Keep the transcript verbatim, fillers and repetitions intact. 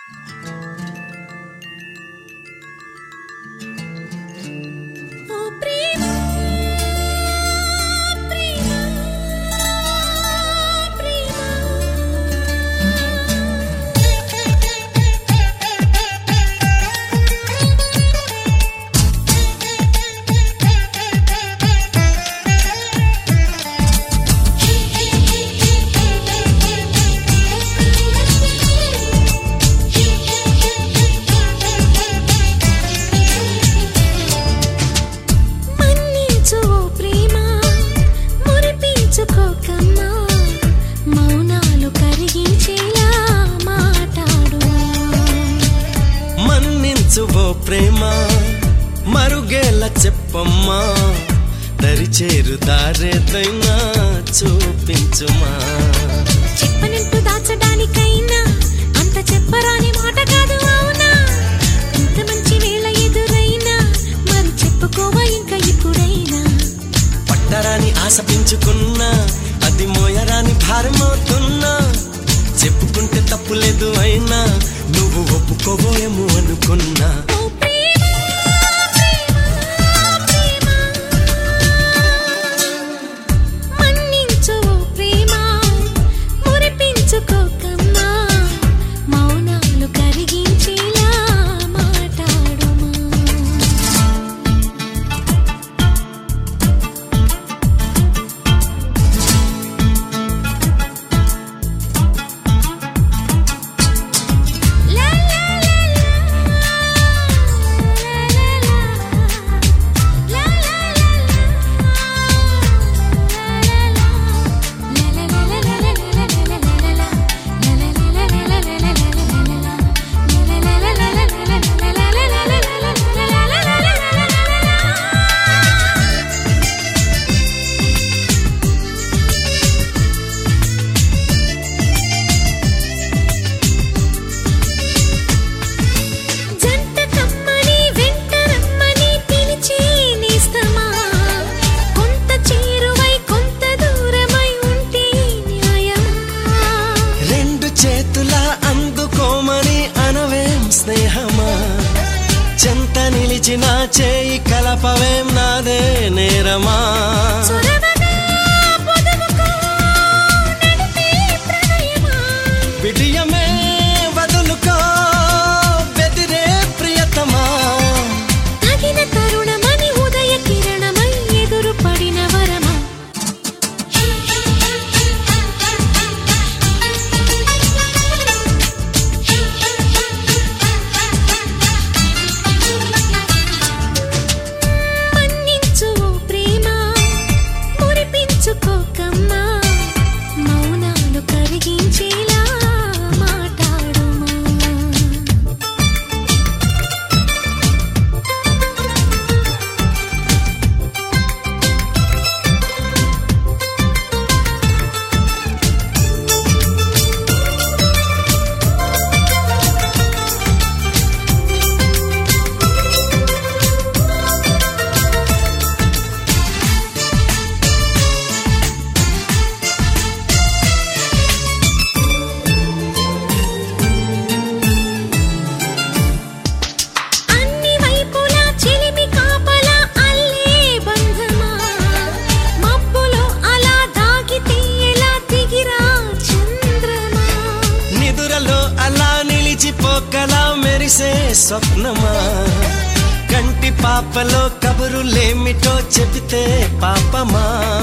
ప్రేమ మరుగేలా చెప్పమ్మా, దరి చేరు దారేదైనా చూపించుమా. చెప్పనంటూ దాచడానికైనా అంత చెప్పరాని మాట కాదు అవునా. ఇంత మంచి వేళ ఎదురైనా మరి చెప్పుకోవా ఇంకా ఇప్పుడైనా. పట్టరాని ఆశ పెంచుకున్నా అది మోయరాని భారమవుతున్నా. చెప్పుకుంటే తప్పులేదు అయినా నువ్వు ఒప్పుకోబోయేమో అనుకున్నా. స్నేహమా చెంత నిలిచిన చేయి కలపవేం నాదే నేరమా. విడియమే వదులుకో బెదిరే ప్రియతమా. తగిన తరుణమని ఉదయ కిరణమై ఎదురు పడిన వరమా. పోకలా మెరిసే స్వప్నమా, కంటి పాపలో కబురులేమిటో చెబితే పాపమా.